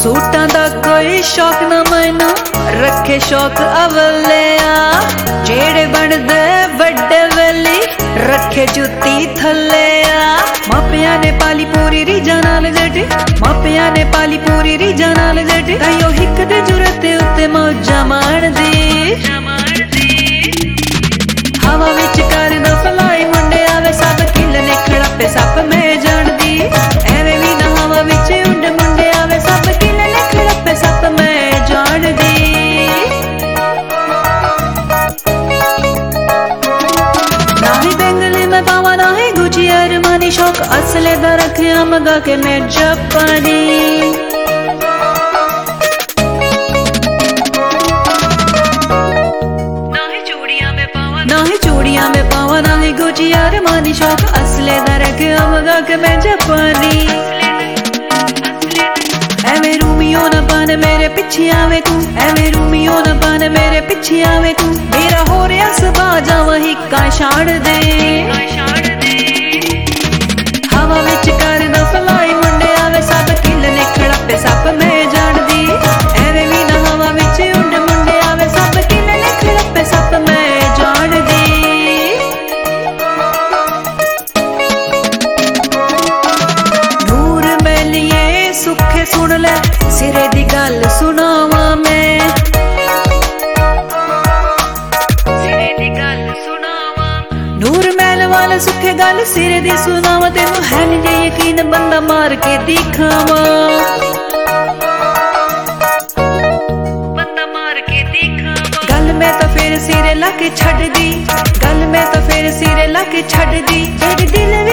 सूटां दा कोई शौक ना मैनू रखे शौक अवलिया जेड़े बनदे वड्डे वेली रखे जुत्ती थल्लिया मापिया ने पाली पूरी रीझां नाल जटी मापिया ने पाली पूरी रीझां नाल जटी ताईओ हिक दे जुरत उत्ते मौजां माणदी हवा विच करदा फलाई मुंडे आवे सब खिलने खड़ापे सप मैं जानदी एवें वी ना हवा विच उंड मुंडे आवे सब खिलने खड़ापे सप मैं जानदी ना ही बेंगली में पावा ना ही गुची अरमानी शौक असले दा रखिया मगा के मैं जापानी चूड़ियां में पावा ना ही गुची अरमानी शौक असले दा रखिया मगा के मैं जापानी एवें रूमियो ना पान मेरे पिछे आवे तू एवें रूमियो ना पान मेरे पिछे आवे तू मेरा हो रहा सबा जावा हिक्का छाड़ दे हवा विच करदा फलाई मुंडे आवे सब खिलने खड़ापे सप मैं जानदी एवें वी ना हवा विच उंड मुंडे आवे सब खिलने खड़ापे सप मैं जानदी नूर मेलिए सुखे सुन ले सिरे दी गल सुनावा मैं नूर महल वाला सुखे गल सिरे दी सुनावा तेनू है नी जे यकीन बंदा मार के दिखावा गल मैं तो फिर सिरे ला के छड़ दी गल मैं तो फिर सिरे ला के छड़ दी तेरे दिल